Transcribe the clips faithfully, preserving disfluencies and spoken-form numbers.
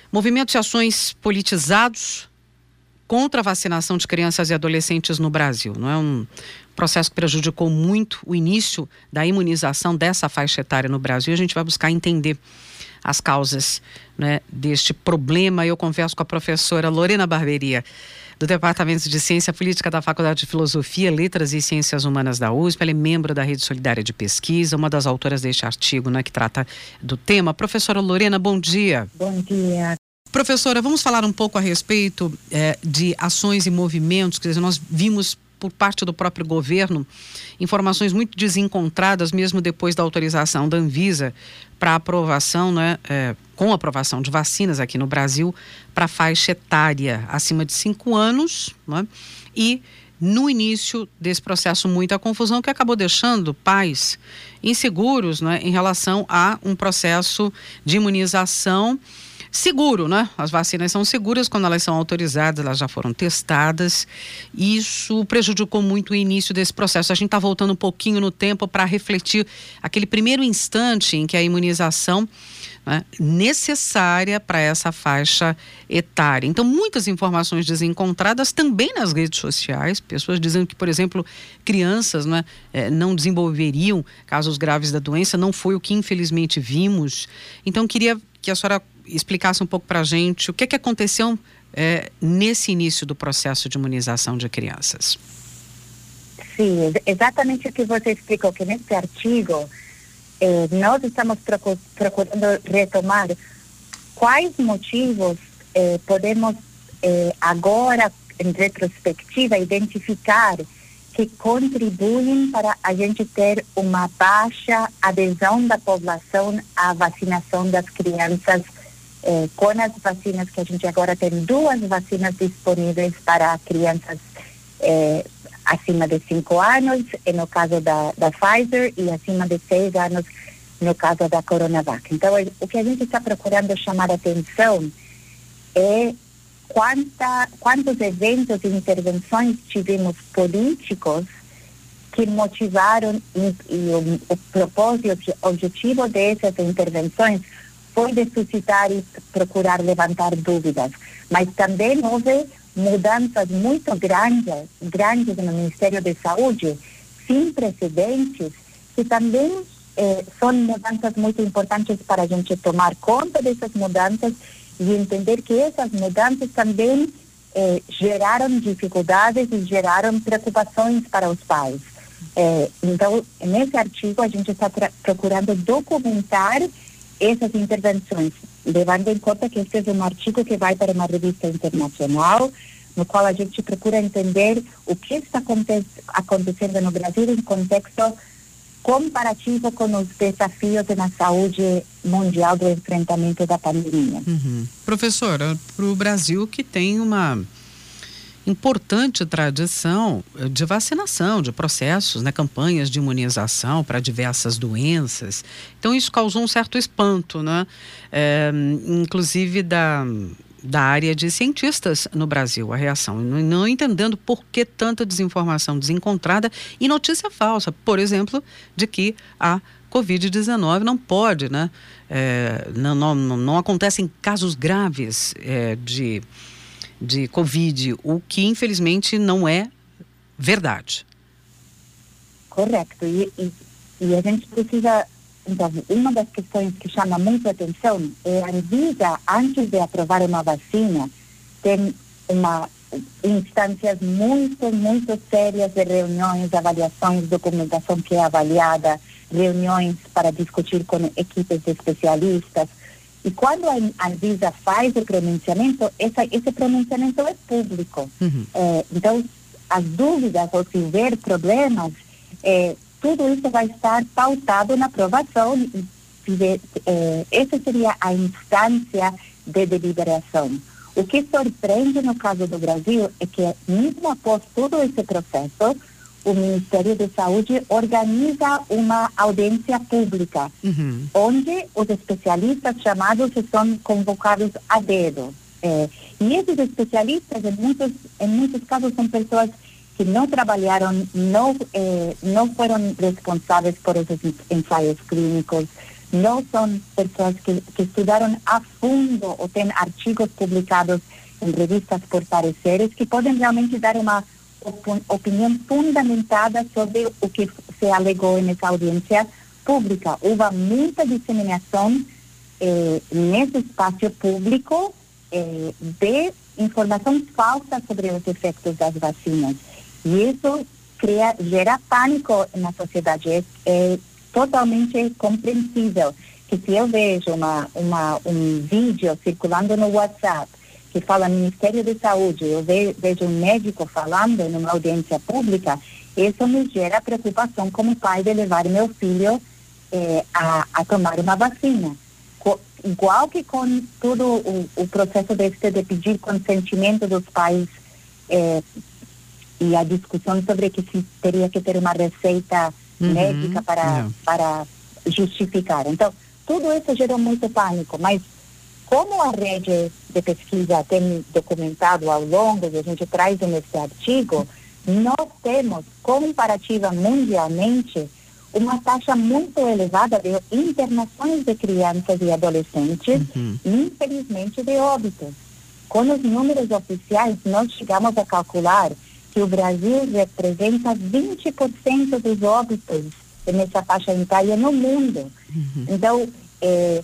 Movimentos e ações politizados contra a vacinação de crianças e adolescentes no Brasil. Não é um processo que prejudicou muito o início da imunização dessa faixa etária no Brasil. A gente vai buscar entender as causas, né, deste problema. Eu converso com a professora Lorena Barberia, do Departamento de Ciência Política da Faculdade de Filosofia, Letras e Ciências Humanas da U S P. Ela é membro da Rede Solidária de Pesquisa, uma das autoras deste artigo, né, que trata do tema. Professora Lorena, bom dia. Bom dia. Professora, vamos falar um pouco a respeito eh, de ações e movimentos. Quer dizer, nós vimos por parte do próprio governo informações muito desencontradas, mesmo depois da autorização da Anvisa para aprovação, né, eh, com aprovação de vacinas aqui no Brasil para a faixa etária acima de cinco anos, né, e no início desse processo muita confusão que acabou deixando pais inseguros, né, em relação a um processo de imunização seguro, né? As vacinas são seguras quando elas são autorizadas, elas já foram testadas. Isso prejudicou muito o início desse processo. A gente está voltando um pouquinho no tempo para refletir aquele primeiro instante em que a imunização, né, necessária para essa faixa etária. Então, muitas informações desencontradas também nas redes sociais, pessoas dizendo que, por exemplo, crianças, né, eh, não desenvolveriam casos graves da doença. Não foi o que infelizmente vimos. Então, queria que a senhora explicasse um pouco para a gente o que, que aconteceu é, nesse início do processo de imunização de crianças. Sim, exatamente o que você explicou, que nesse artigo eh, nós estamos procur- procurando retomar quais motivos eh, podemos eh, agora, em retrospectiva, identificar que contribuem para a gente ter uma baixa adesão da população à vacinação das crianças eh, com as vacinas que a gente agora tem duas vacinas disponíveis para crianças eh, acima de cinco anos, no caso da, da Pfizer, e acima de seis anos, no caso da Coronavac. Então, o que a gente está procurando chamar a atenção é Quanta, quantos eventos e intervenções tivemos políticos que motivaram e, e o, o propósito, o objetivo dessas intervenções foi de suscitar e procurar levantar dúvidas. Mas também houve mudanças muito grandes, grandes no Ministério da Saúde, sem precedentes, que também eh, são mudanças muito importantes para a gente tomar conta dessas mudanças e entender que essas mudanças também eh, geraram dificuldades e geraram preocupações para os pais. Eh, então, nesse artigo, a gente está tra- procurando documentar essas intervenções, levando em conta que este é um artigo que vai para uma revista internacional, no qual a gente procura entender o que está aconte- acontecendo no Brasil em contexto comparativo com os desafios na saúde mundial do enfrentamento da pandemia. Uhum. Professora, para o Brasil, que tem uma importante tradição de vacinação, de processos, né, campanhas de imunização para diversas doenças, então isso causou um certo espanto, né? É, inclusive da... da área de cientistas no Brasil, a reação, não, não entendendo por que tanta desinformação desencontrada e notícia falsa, por exemplo, de que a covid dezenove não pode, né, é, não, não, não acontecem casos graves é, de, de Covid, o que infelizmente não é verdade. Correto, e, e, e a gente precisa... Então, uma das questões que chama muito a atenção é a Anvisa, antes de aprovar uma vacina, tem uma instâncias muito, muito sérias de reuniões, avaliações, documentação que é avaliada, reuniões para discutir com equipes de especialistas. E quando a Anvisa faz o pronunciamento, essa, esse pronunciamento é público. Uhum. É, então, as dúvidas ou se houver problemas, é, tudo isso vai estar pautado na aprovação. É, essa seria a instância de deliberação. O que surpreende no caso do Brasil é que, mesmo após todo esse processo, o Ministério da Saúde organiza uma audiência pública, uhum. onde os especialistas chamados são convocados a dedo. É, e esses especialistas, em muitos, em muitos casos, são pessoas que não trabalharam, não, eh, não foram responsáveis por esses ensaios clínicos, não são pessoas que, que estudaram a fundo ou têm artigos publicados em revistas por pareceres que podem realmente dar uma op- opinião fundamentada sobre o que se alegou nessa audiência pública. Houve muita disseminação eh, nesse espaço público eh, de informação falsa sobre os efeitos das vacinas. E isso cria, gera pânico na sociedade. É, é totalmente compreensível que se eu vejo uma, uma, um vídeo circulando no WhatsApp que fala Ministério da Saúde, eu ve, vejo um médico falando numa audiência pública, isso me gera preocupação como pai de levar meu filho eh, a, a tomar uma vacina. Co, igual que com todo o, o processo deste de pedir consentimento dos pais eh, e a discussão sobre que se teria que ter uma receita uhum, médica para, para justificar. Então, tudo isso gerou muito pânico, mas como a rede de pesquisa tem documentado ao longo, e a gente traz nesse artigo, nós temos, comparativa mundialmente, uma taxa muito elevada de internações de crianças e adolescentes uhum. e, infelizmente, de óbitos. Com os números oficiais, nós chegamos a calcular que o Brasil representa vinte por cento dos óbitos nessa faixa etária no mundo. Uhum. Então, é,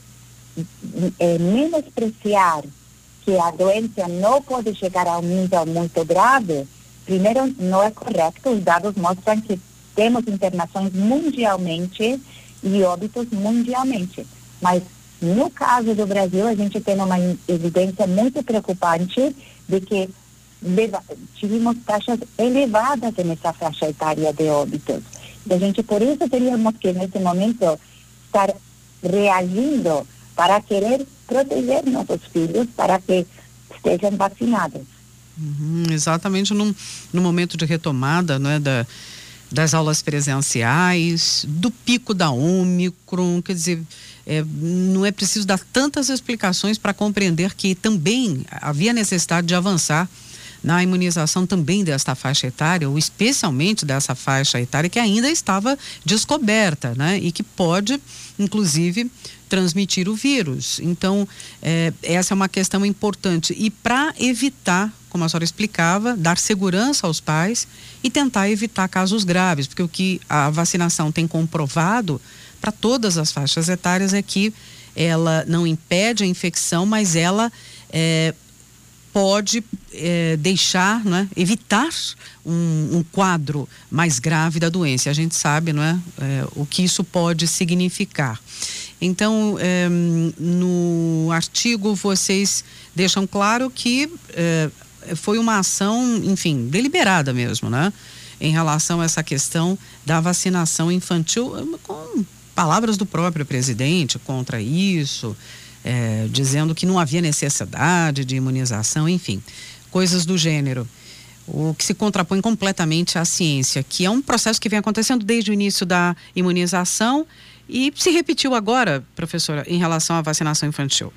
é, menospreciar que a doença não pode chegar a um nível muito grave, primeiro, não é correto. Os dados mostram que temos internações mundialmente e óbitos mundialmente. Mas, no caso do Brasil, a gente tem uma evidência muito preocupante de que leva, tivemos taxas elevadas nessa faixa etária de óbitos. E a gente, por isso, teríamos que, nesse momento, estar reagindo para querer proteger nossos filhos, para que estejam vacinados. Uhum, exatamente no, no momento de retomada, não é, da, das aulas presenciais, do pico da Ômicron, quer dizer, é, não é preciso dar tantas explicações para compreender que também havia necessidade de avançar na imunização também desta faixa etária, ou especialmente dessa faixa etária que ainda estava descoberta, né? E que pode, inclusive, transmitir o vírus. Então, é, essa é uma questão importante. E para evitar, como a senhora explicava, dar segurança aos pais e tentar evitar casos graves, porque o que a vacinação tem comprovado para todas as faixas etárias é que ela não impede a infecção, mas ela é, pode é, deixar, não é, evitar um, um quadro mais grave da doença. A gente sabe, não é, é o que isso pode significar. Então, é, no artigo vocês deixam claro que é, foi uma ação, enfim, deliberada mesmo, né, em relação a essa questão da vacinação infantil, com palavras do próprio presidente contra isso. É, dizendo que não havia necessidade de imunização, enfim, coisas do gênero. O que se contrapõe completamente à ciência, que é um processo que vem acontecendo desde o início da imunização e se repetiu agora, professora, em relação à vacinação infantil.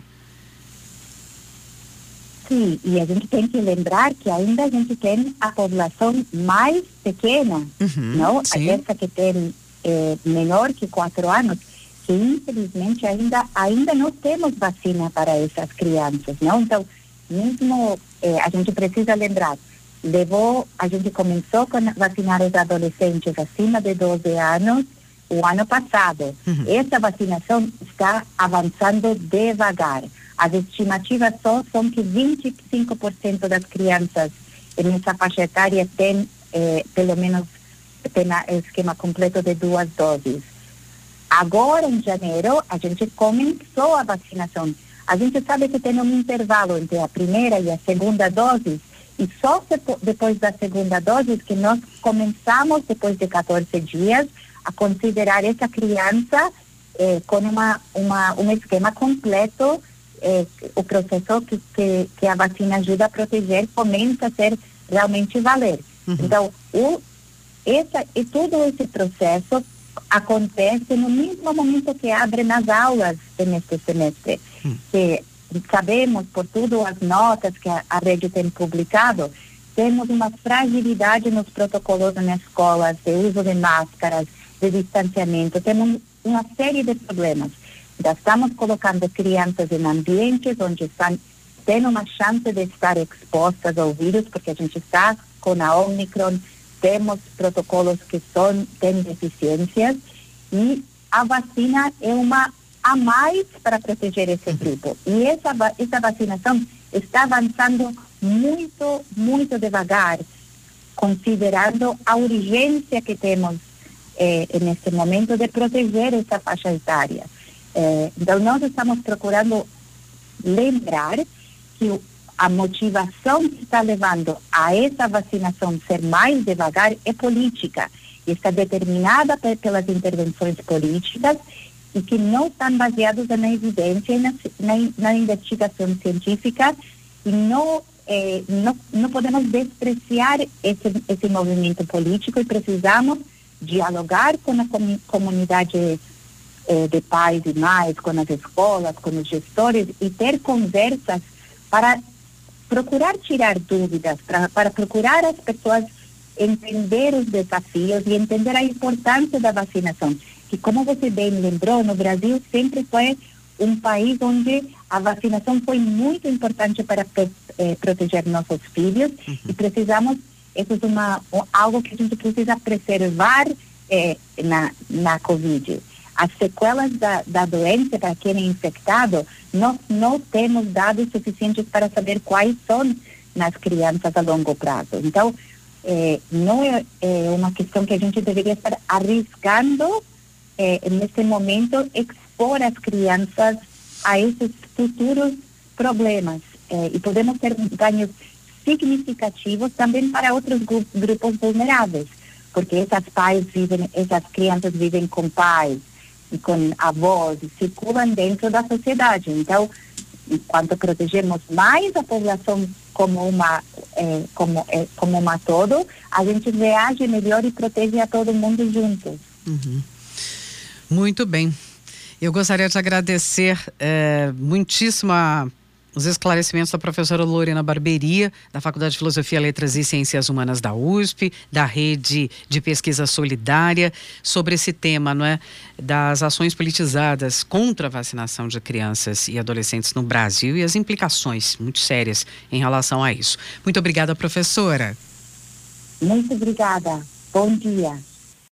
Sim, e a gente tem que lembrar que ainda a gente tem a população mais pequena, uhum, não? Sim. Essa que tem é, menor que quatro anos, que infelizmente ainda, ainda não temos vacina para essas crianças, não? Então, mesmo eh, a gente precisa lembrar, levou, a gente começou a vacinar os adolescentes acima de doze anos o ano passado. Uhum. Essa vacinação está avançando devagar. As estimativas só são que vinte e cinco por cento das crianças nessa faixa etária têm, eh, pelo menos, tem esquema completo de duas doses. Agora, em janeiro, a gente começou a vacinação. A gente sabe que tem um intervalo entre a primeira e a segunda dose, e só depois da segunda dose que nós começamos, depois de quatorze dias, a considerar essa criança eh, com uma, uma, um esquema completo, eh, o processo que, que, que a vacina ajuda a proteger começa a ser realmente valer. Uhum. Então, o, essa, e todo esse processo acontece no mesmo momento que abrem as aulas neste semestre. Hum. Que sabemos, por tudo as notas que a, a rede tem publicado, temos uma fragilidade nos protocolos nas escolas, de uso de máscaras, de distanciamento, temos uma série de problemas. Já estamos colocando crianças em ambientes onde estão tendo uma chance de estar expostas ao vírus, porque a gente está com a Omicron, temos protocolos que são, têm deficiências, e a vacina é uma a mais para proteger esse grupo. E essa, essa vacinação está avançando muito, muito devagar, considerando a urgência que temos eh, neste momento de proteger essa faixa etária. Eh, então, nós estamos procurando lembrar que a motivação que está levando a essa vacinação ser mais devagar é política, e está determinada pelas intervenções políticas e que não estão baseadas na evidência e na, na, na investigação científica, e não, eh, não, não podemos despreciar esse, esse movimento político, e precisamos dialogar com a com, comunidade eh, de pais e mães, com as escolas, com os gestores, e ter conversas para procurar tirar dúvidas, para, para procurar as pessoas entender os desafios e entender a importância da vacinação. Que, como você bem lembrou, no Brasil sempre foi um país onde a vacinação foi muito importante para eh, proteger nossos filhos, uhum. E precisamos, isso é uma, algo que a gente precisa preservar eh, na, na Covid. As sequelas da, da doença para quem é infectado, nós não temos dados suficientes para saber quais são nas crianças a longo prazo. Então, eh, não é, é uma questão que a gente deveria estar arriscando eh, nesse momento, expor as crianças a esses futuros problemas. Eh, e podemos ter ganhos significativos também para outros gru- grupos vulneráveis, porque essas pais vivem, essas crianças vivem com pais e com avós e circulam dentro da sociedade. Então, enquanto protegemos mais a população como uma eh, como eh, como uma todo, a gente reage melhor e protege a todo mundo juntos. Uhum. Muito bem. Eu gostaria de agradecer eh, muitíssimo a os esclarecimentos da professora Lorena Barberia, da Faculdade de Filosofia, Letras e Ciências Humanas da U S P, da Rede de Pesquisa Solidária, sobre esse tema, não é, das ações politizadas contra a vacinação de crianças e adolescentes no Brasil e as implicações muito sérias em relação a isso. Muito obrigada, professora. Muito obrigada. Bom dia.